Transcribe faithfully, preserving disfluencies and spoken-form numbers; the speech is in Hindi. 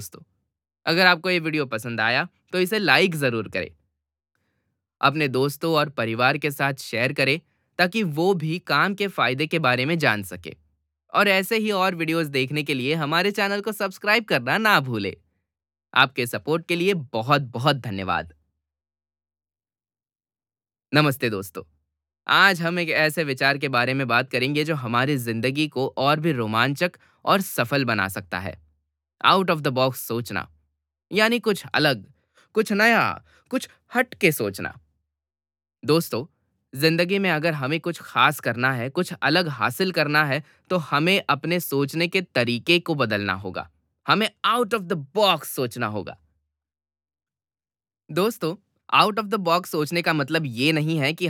दोस्तों, अगर आपको ये वीडियो पसंद आया तो इसे लाइक ज़रूर करें। अपने दोस्तों और परिवार के साथ शेयर करें ताकि वो भी काम के फायदे के बारे में जान सके। और ऐसे ही और वीडियोस देखने के लिए हमारे चैनल को सब्सक्राइब करना ना भूलें। आपके सपोर्ट के लिए बहुत बहुत धन्यवाद। नमस्ते दोस्तों, आज हम एक ऐसे विचार के बारे में बात करेंगे जो हमारी जिंदगी को और भी रोमांचक और सफल बना सकता है। आउट ऑफ द बॉक्स सोचना, यानी कुछ अलग, कुछ नया, कुछ हट के सोचना। दोस्तों, जिंदगी में अगर हमें कुछ खास करना है, कुछ अलग हासिल करना है, तो हमें अपने सोचने के तरीके को बदलना होगा। हमें आउट ऑफ द बॉक्स सोचना होगा। दोस्तों, आउट ऑफ द बॉक्स सोचने का मतलब ये नहीं है कि